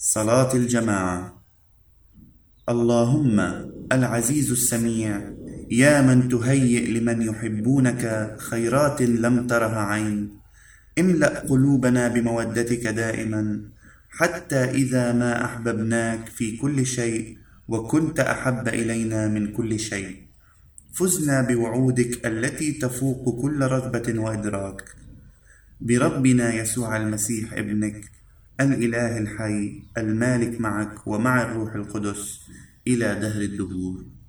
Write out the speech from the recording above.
صلاة الجماعة. اللهم العزيز السميع، يا من تهيئ لمن يحبونك خيرات لم ترها عين، املأ قلوبنا بمودتك دائما، حتى إذا ما أحببناك في كل شيء وكنت أحب إلينا من كل شيء، فزنا بوعودك التي تفوق كل رغبة وإدراك، بربنا يسوع المسيح ابنك الإله الحي المالك معك ومع الروح القدس إلى دهر الدهور.